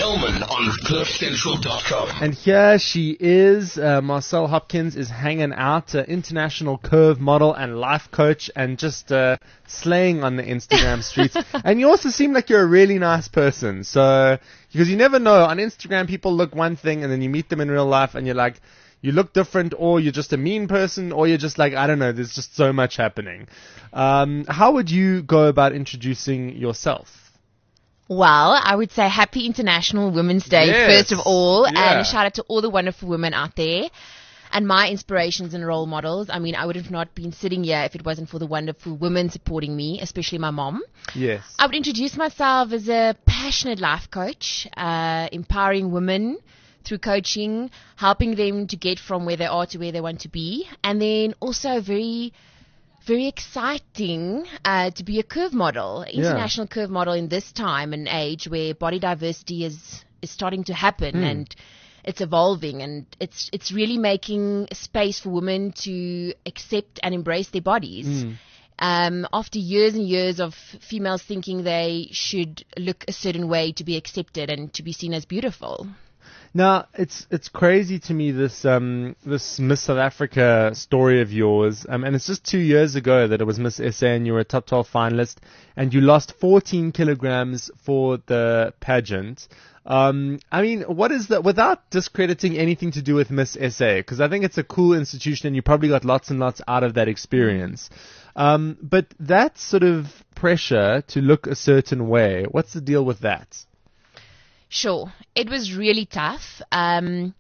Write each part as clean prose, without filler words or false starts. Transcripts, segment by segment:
Elman on CliffCentral.com. And here she is. Marcelle Hopkins is hanging out, international curve model and life coach, and just slaying on the Instagram streets. And you also seem like you're a really nice person. So, because you never know, on Instagram people look one thing, and then you meet them in real life, and you're like, you look different, or you're just a mean person, or you're just like, I don't know, there's just so much happening. How would you go about introducing yourself? Well, I would say happy International Women's Day, first of all, Yeah. and a shout out to all the wonderful women out there and my inspirations and role models. I mean, I would have not been sitting here if it wasn't for the wonderful women supporting me, especially my mom. Yes. I would introduce myself as a passionate life coach, empowering women through coaching, helping them to get from where they are to where they want to be, and then also very exciting to be a curve model, international curve model in this time and age where body diversity is starting to happen and it's evolving, and it's really making space for women to accept and embrace their bodies. After years and years of females thinking they should look a certain way to be accepted and to be seen as beautiful. Now, it's crazy to me, this Miss South Africa story of yours, and it's just 2 years ago that it was Miss SA and you were a top 12 finalist, and you lost 14 kilograms for the pageant. I mean, what is that, without discrediting anything to do with Miss SA, because I think it's a cool institution and you probably got lots and lots out of that experience. But that sort of pressure to look a certain way, what's the deal with that? Sure. It was really tough. I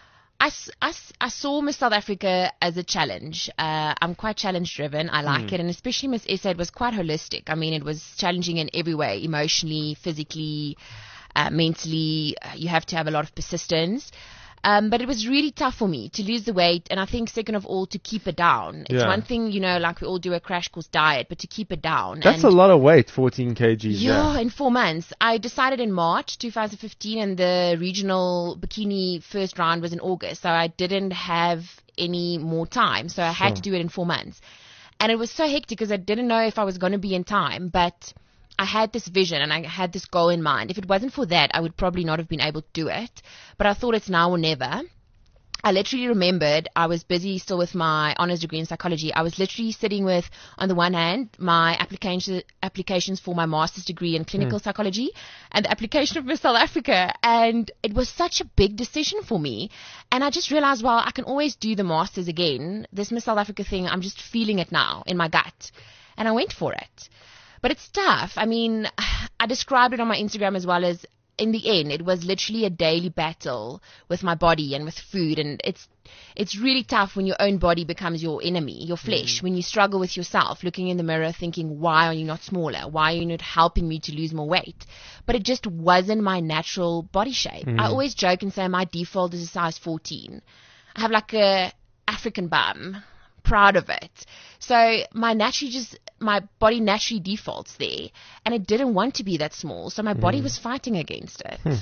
saw Miss South Africa as a challenge. I'm quite challenge driven. I like it. And especially Miss SA, it was quite holistic. I mean, it was challenging in every way, emotionally, physically, mentally. You have to have a lot of persistence. But it was really tough for me to lose the weight, and I think second of all to keep it down. It's one thing, like we all do a crash course diet, but to keep it down. That's a lot of weight, 14 kgs. Yeah, in 4 months. I decided in March 2015, and the regional bikini first round was in August, so I didn't have any more time, so I had to do it in 4 months. And it was so hectic because I didn't know if I was going to be in time, but I had this vision and I had this goal in mind. If it wasn't for that, I would probably not have been able to do it. But I thought it's now or never. I literally remembered I was busy still with my honors degree in psychology. I was literally sitting with, on the one hand, my applications for my master's degree in clinical psychology and the application of Miss South Africa. And it was such a big decision for me. And I just realized, well, I can always do the master's again. This Miss South Africa thing, I'm just feeling it now in my gut. And I went for it. But it's tough. I mean, I described it on my Instagram as well as, in the end, it was literally a daily battle with my body and with food. And it's really tough when your own body becomes your enemy, your flesh, when you struggle with yourself, looking in the mirror thinking, why are you not smaller? Why are you not helping me to lose more weight? But it just wasn't my natural body shape. I always joke and say my default is a size 14. I have like a African bum. Proud of it. So my body naturally defaults there, and it didn't want to be that small, so my body was fighting against it.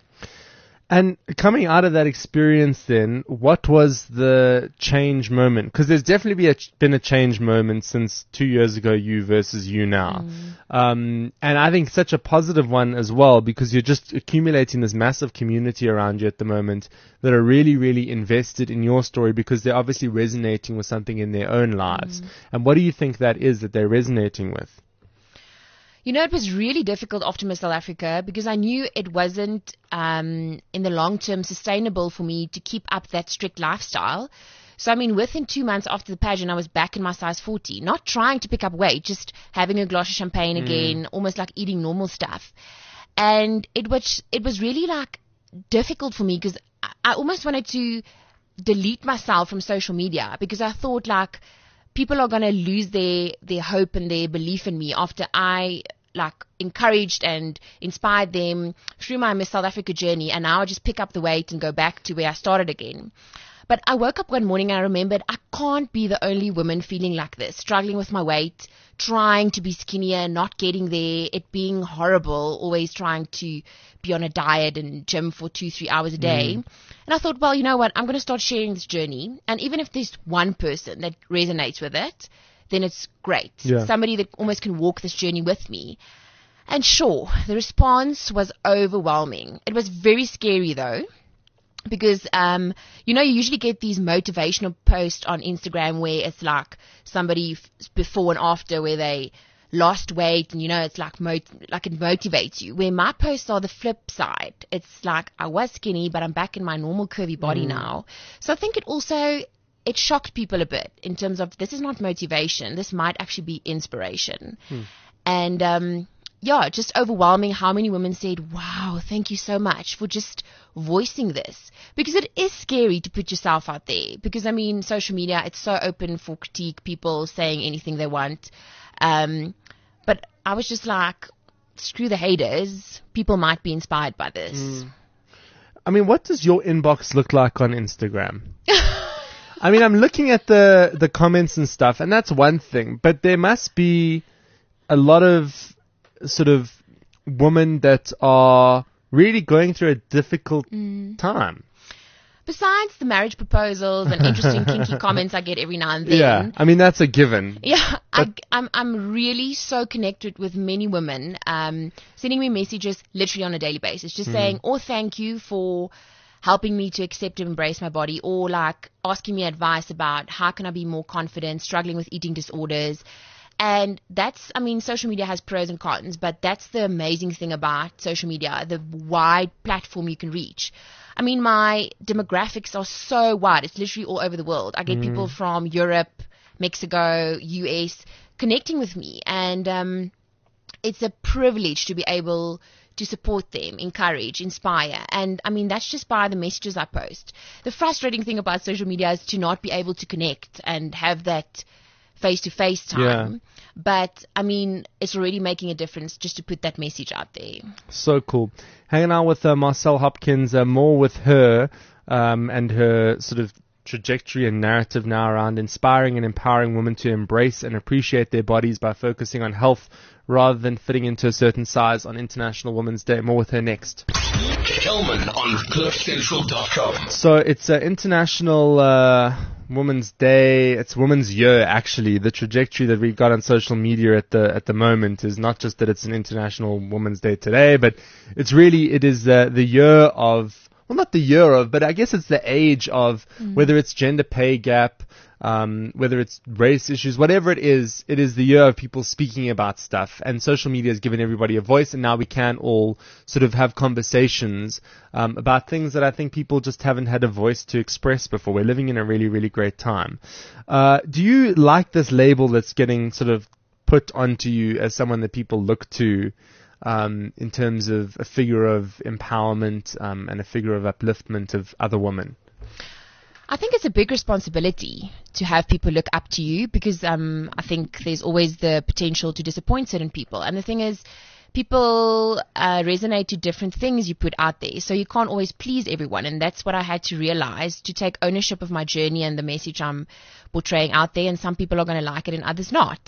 And coming out of that experience then, what was the change moment? Because there's definitely been a change moment since 2 years ago, you versus you now. And I think such a positive one as well, because you're just accumulating this massive community around you at the moment that are really, really invested in your story because they're obviously resonating with something in their own lives. And what do you think that is that they're resonating with? You know, it was really difficult after Miss South Africa because I knew it wasn't in the long term sustainable for me to keep up that strict lifestyle. So, I mean, within 2 months after the pageant, I was back in my size 40, not trying to pick up weight, just having a glass of champagne again, almost like eating normal stuff. And it was really like difficult for me because I almost wanted to delete myself from social media because I thought like people are going to lose their hope and their belief in me after I like encouraged and inspired them through my Miss South Africa journey, and now I just pick up the weight and go back to where I started again. But I woke up one morning and I remembered I can't be the only woman feeling like this, struggling with my weight, trying to be skinnier, not getting there, it being horrible, always trying to be on a diet and gym for 2-3 hours a day. And I thought, well, you know what, I'm going to start sharing this journey. And even if there's one person that resonates with it, then it's great. Somebody that almost can walk this journey with me. And sure, the response was overwhelming. It was very scary though, because, you usually get these motivational posts on Instagram where it's like somebody before and after where they lost weight and, it's like, it motivates you. Where my posts are the flip side. It's like, I was skinny, but I'm back in my normal curvy body now. So I think it shocked people a bit in terms of this is not motivation. This might actually be inspiration. And, just overwhelming how many women said, wow, thank you so much for just voicing this. Because it is scary to put yourself out there. Because, social media, it's so open for critique, people saying anything they want. But I was just like, screw the haters. People might be inspired by this. What does your inbox look like on Instagram? I'm looking at the comments and stuff, and that's one thing. But there must be a lot of sort of women that are really going through a difficult time. Besides the marriage proposals and interesting kinky comments I get every now and then. Yeah, that's a given. Yeah, I'm really so connected with many women sending me messages literally on a daily basis, just saying, thank you for helping me to accept and embrace my body, or like asking me advice about how can I be more confident, struggling with eating disorders. And that's, social media has pros and cons, but that's the amazing thing about social media, the wide platform you can reach. My demographics are so wide. It's literally all over the world. I get people from Europe, Mexico, US connecting with me. And it's a privilege to be able to support them, encourage, inspire. And that's just by the messages I post. The frustrating thing about social media is to not be able to connect and have that face-to-face time. Yeah. But, it's already making a difference just to put that message out there. So cool. Hanging out with Marcelle Hopkins, more with her and her sort of trajectory and narrative now around inspiring and empowering women to embrace and appreciate their bodies by focusing on health rather than fitting into a certain size on International Women's Day. More with her next. Kelman on CliffCentral.com. So it's International Women's Day. It's Women's Year, actually. The trajectory that we've got on social media at the moment is not just that it's an International Women's Day today, but it is the year of, well, not the year of, but I guess it's the age of whether it's gender pay gap, whether it's race issues, whatever it is the year of people speaking about stuff. And social media has given everybody a voice, and now we can all sort of have conversations about things that I think people just haven't had a voice to express before. We're living in a really, really great time. Do you like this label that's getting sort of put onto you as someone that people look to in terms of a figure of empowerment and a figure of upliftment of other women? I think it's a big responsibility to have people look up to you, because I think there's always the potential to disappoint certain people. And the thing is, people resonate to different things you put out there, so you can't always please everyone. And that's what I had to realize, to take ownership of my journey and the message I'm portraying out there. And some people are going to like it and others not.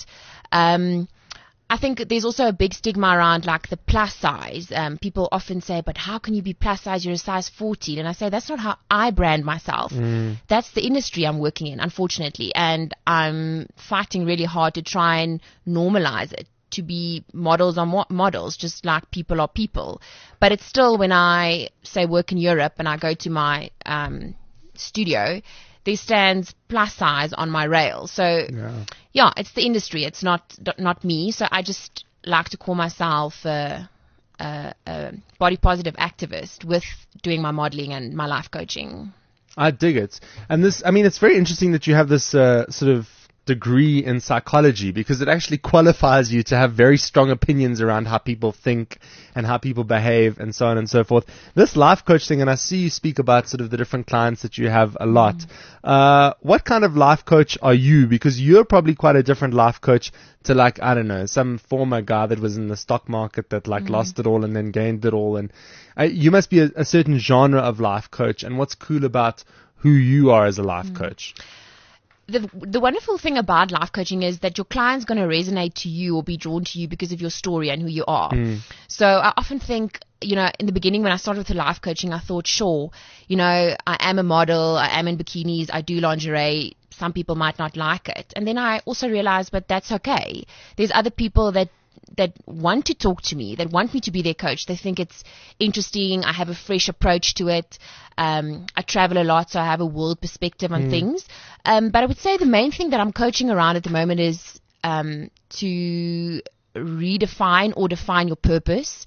I think there's also a big stigma around like the plus size. People often say, but how can you be plus size? You're a size 14. And I say, that's not how I brand myself. That's the industry I'm working in, unfortunately. And I'm fighting really hard to try and normalize it, to be models are models, just like people are people. But it's still, when I say work in Europe and I go to my studio, there stands plus size on my rail. So yeah, it's the industry. It's not me. So I just like to call myself a body positive activist with doing my modeling and my life coaching. I dig it. And this, it's very interesting that you have this sort of degree in psychology, because it actually qualifies you to have very strong opinions around how people think and how people behave and so on and so forth. This life coach thing, and I see you speak about sort of the different clients that you have a lot. What kind of life coach are you? Because you're probably quite a different life coach to, like, I don't know, some former guy that was in the stock market that lost it all and then gained it all. And you must be a certain genre of life coach. And what's cool about who you are as a life coach? The wonderful thing about life coaching is that your client's going to resonate to you or be drawn to you because of your story and who you are. So I often think, in the beginning when I started with the life coaching, I thought, sure, I am a model, I am in bikinis, I do lingerie. Some people might not like it. And then I also realized, but that's okay. There's other people that want to talk to me, that want me to be their coach. They think it's interesting. I have a fresh approach to it. I travel a lot, so I have a world perspective on things. But I would say the main thing that I'm coaching around at the moment is to redefine or define your purpose,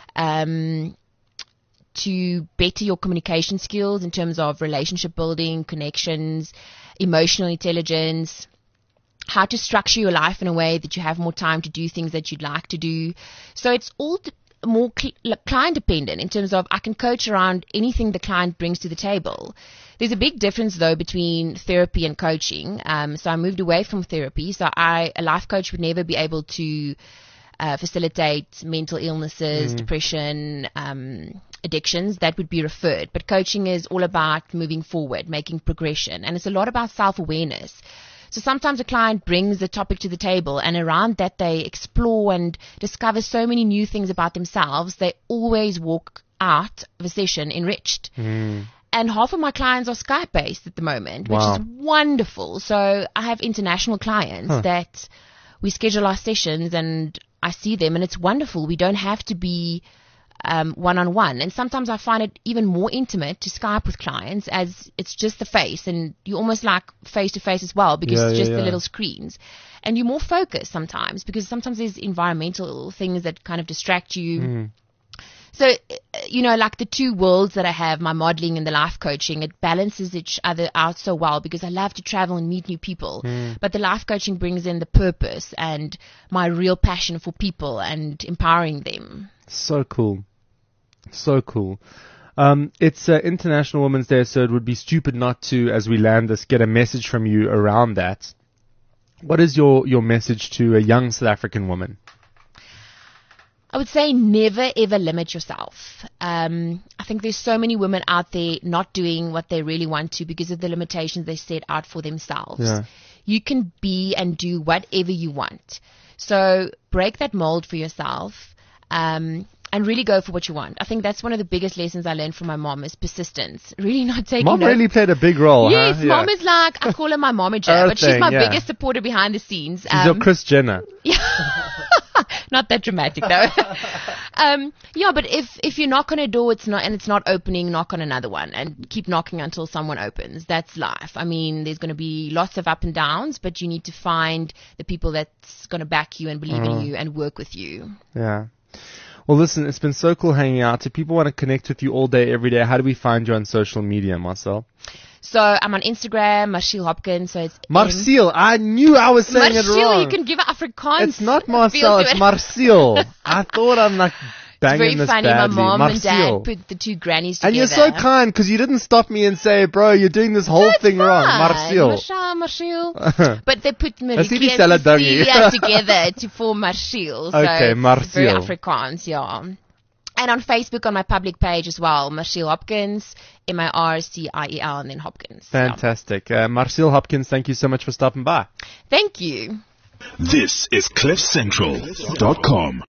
to better your communication skills in terms of relationship building, connections, emotional intelligence, how to structure your life in a way that you have more time to do things that you'd like to do. So it's all more client dependent in terms of I can coach around anything the client brings to the table. There's a big difference though between therapy and coaching. So I moved away from therapy. So a life coach would never be able to facilitate mental illnesses, depression, addictions. That would be referred. But coaching is all about moving forward, making progression. And it's a lot about self-awareness. So sometimes a client brings a topic to the table, and around that they explore and discover so many new things about themselves. They always walk out of a session enriched. And half of my clients are Skype-based at the moment, which is wonderful. So I have international clients that we schedule our sessions and I see them, and it's wonderful. We don't have to be one-on-one. And sometimes I find it even more intimate to Skype with clients, as it's just the face, and you almost like face-to-face as well, because it's just the little screens. And you're more focused sometimes, because sometimes there's environmental things that kind of distract you. So, like the two worlds that I have, my modeling and the life coaching, it balances each other out so well, because I love to travel and meet new people. But the life coaching brings in the purpose and my real passion for people and empowering them. So cool. So cool. It's International Women's Day, so it would be stupid not to, as we land this, get a message from you around that. What is your message to a young South African woman? I would say never, ever limit yourself. I think there's so many women out there not doing what they really want to because of the limitations they set out for themselves. You can be and do whatever you want. So break that mold for yourself. And really go for what you want. I think that's one of the biggest lessons I learned from my mom is persistence. Really not taking Mom really played a big role, Yes, huh? Mom is like, I call her my momager, but she's my biggest supporter behind the scenes. She's your Kris Jenner. Not that dramatic though. But if you knock on a door, it's not opening, knock on another one and keep knocking until someone opens. That's life. I mean, there's going to be lots of up and downs, but you need to find the people that's going to back you and believe in you and work with you. Yeah. Well, listen, it's been so cool hanging out. If people want to connect with you all day, every day, how do we find you on social media, Marcelle? So I'm on Instagram, Marcelle Hopkins. So it's Marcelle. I knew I was saying it wrong. Marcelle, you can give it Afrikaans. It's not Marcelle, it's Marcelle. I thought I'm like banging this badly. It's very funny. My mom Marcelle. and dad put the two grannies together. And you're so kind because you didn't stop me and say, bro, you're doing this whole thing wrong. Marcelle. But they put Mariki and salad Cecilia together to form Marcelle. So okay, Marcelle. Very Afrikaans, yeah. And on Facebook, on my public page as well, Marcelle Hopkins, Marciel, and then Hopkins. Fantastic. Marcelle Hopkins, thank you so much for stopping by. Thank you. This is CliffCentral.com.